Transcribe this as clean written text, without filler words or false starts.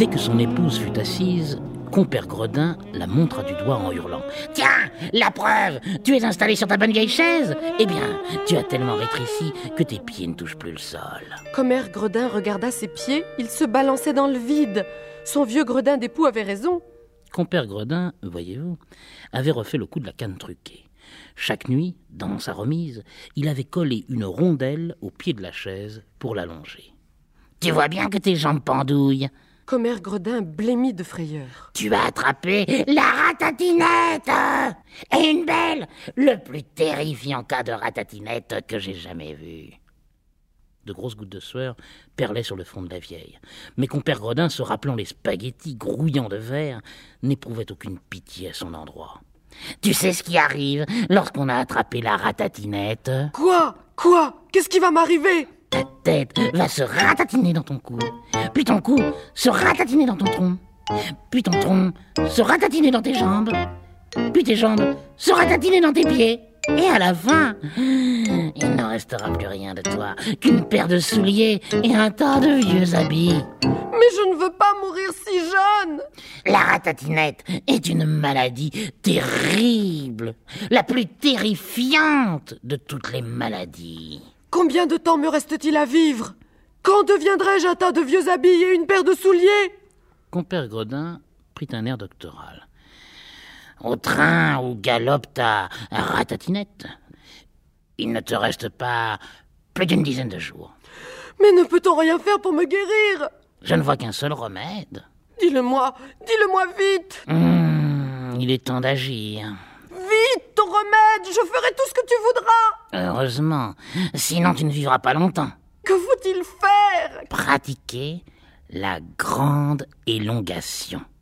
Dès que son épouse fut assise, compère Gredin la montra du doigt en hurlant. « Tiens, la preuve! Tu es installé sur ta bonne vieille chaise? Eh bien, tu as tellement rétréci que tes pieds ne touchent plus le sol. » Compère Gredin regarda ses pieds, il se balançait dans le vide. Son vieux Gredin d'époux avait raison. Compère Gredin, voyez-vous, avait refait le coup de la canne truquée. Chaque nuit, dans sa remise, il avait collé une rondelle au pied de la chaise pour l'allonger. « Tu vois bien que tes jambes pendouillent. » Compère Gredin blêmit de frayeur. « Tu as attrapé la ratatinette! Et une belle, le plus terrifiant cas de ratatinette que j'ai jamais vu. » De grosses gouttes de sueur perlaient sur le front de la vieille. Mais compère Gredin, se rappelant les spaghettis grouillants de verre, n'éprouvait aucune pitié à son endroit. « Tu sais ce qui arrive lorsqu'on a attrapé la ratatinette? » « Quoi? Qu'est-ce qui va m'arriver ?» Ta tête va se ratatiner dans ton cou, puis ton cou se ratatiner dans ton tronc, puis ton tronc se ratatiner dans tes jambes, puis tes jambes se ratatiner dans tes pieds. Et à la fin, il n'en restera plus rien de toi qu'une paire de souliers et un tas de vieux habits. Mais je ne veux pas mourir si jeune. La ratatinette est une maladie terrible, la plus terrifiante de toutes les maladies. Combien de temps me reste-t-il à vivre? Quand deviendrai-je un tas de vieux habits et une paire de souliers? Compère Gredin prit un air doctoral. Au train où galope ta ratatinette, il ne te reste pas plus d'une dizaine de jours. Mais ne peut-on rien faire pour me guérir? Je ne vois qu'un seul remède. Dis-le-moi vite. Il est temps d'agir. Vite, ton remède, je ferai tout ce que tu voudras. Heureusement, sinon tu ne vivras pas longtemps. Que faut-il faire? Pratiquer la grande élongation.